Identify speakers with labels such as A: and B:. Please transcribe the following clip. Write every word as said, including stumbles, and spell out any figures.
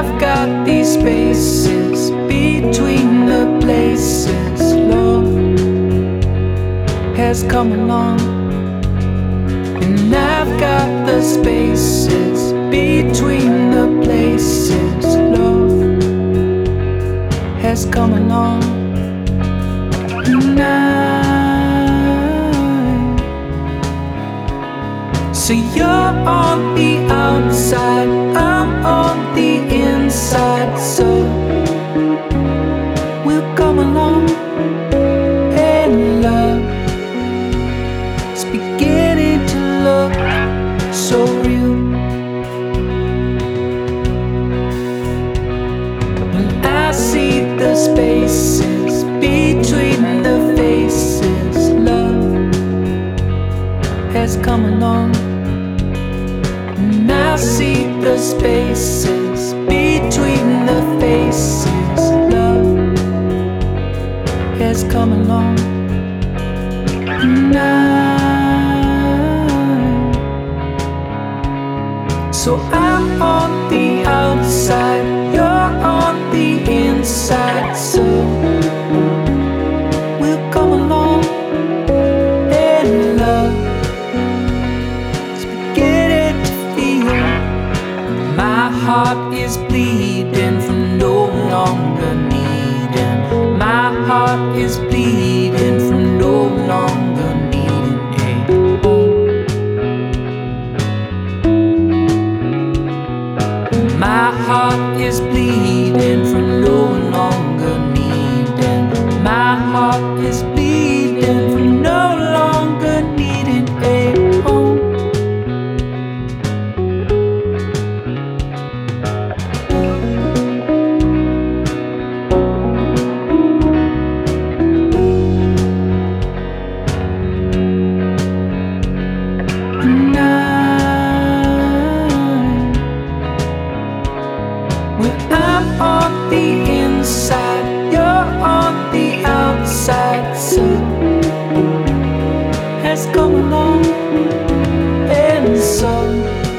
A: I've got these spaces between the places. Love has come along, and I've got the spaces between the places. Love has come along, and I. So you're on the outside, I'm on the inside. So we'll come along, and love is beginning to look so real. When I see the spaces between the faces, love has come along. And I see the spaces between the faces. Love has come along. And I, so I'm on the outside, you're on the inside. So we'll come along, and love is beginning to feel. My heart is bleeding from no longer needing. My heart is bleeding from no longer needing a home. My heart is bleeding from no longer needing. My heart is bleeding from no longer needing a home. And I, well, I'm on the inside, you're on the outside. So has come along, and so